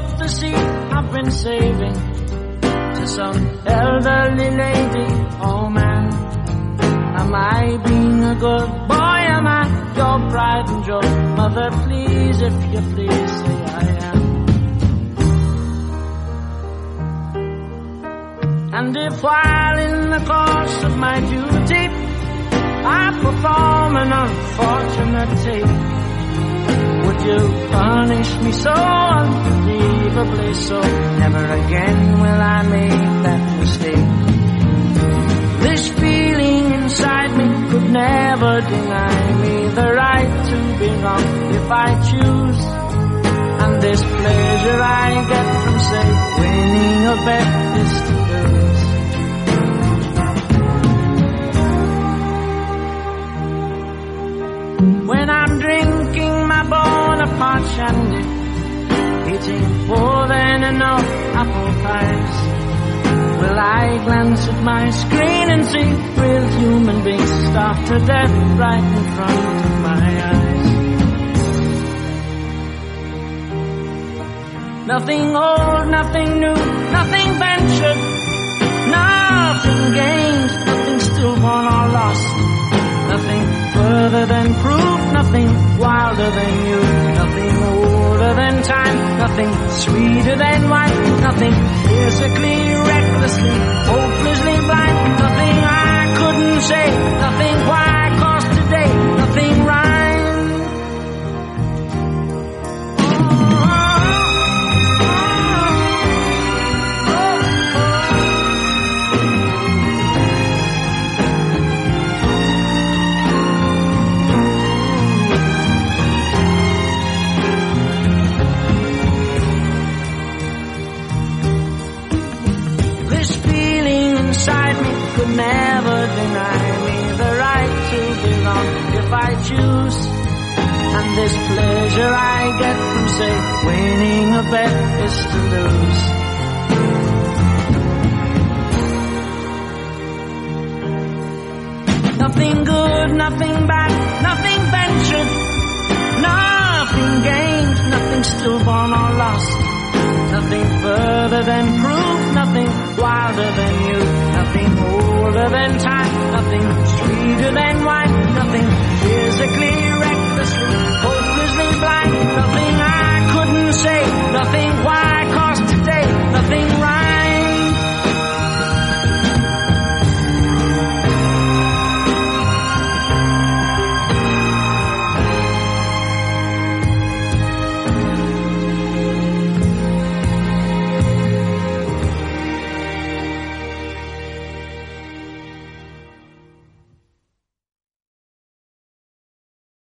up the seed I've been saving to some elderly lady. Oh man, am I being a good boy? Am I your pride and joy? Mother, please, if you please, say I am. And if while in the course of my duty I perform an unfortunate tape, would you punish me so unbelievably so? Never again will I make that mistake. This feeling inside me could never deny me the right to be wrong if I choose. And this pleasure I get from, say, winning a bet is to lose. When I'm drinking my Bonaparte shandy, eating more than enough apple pies, will I glance at my screen and see real human beings starved to death right in front of my eyes? Nothing old, nothing new, nothing ventured, nothing gained, nothing stillborn or lost, nothing further than proof, nothing wilder than you, nothing older than time, nothing sweeter than wine, nothing physically, recklessly, hopelessly blind, nothing I couldn't say, nothing why, cause today, nothing rhyme. Could never deny me the right to belong if I choose. And this pleasure I get from, say, winning a bet is to lose. Nothing good, nothing bad, nothing ventured, nothing gained, nothing stillborn or lost, nothing further than proof, nothing wilder than you, nothing older than time, nothing sweeter than wine, nothing physically, recklessly, hopelessly blind, nothing I couldn't say, nothing why.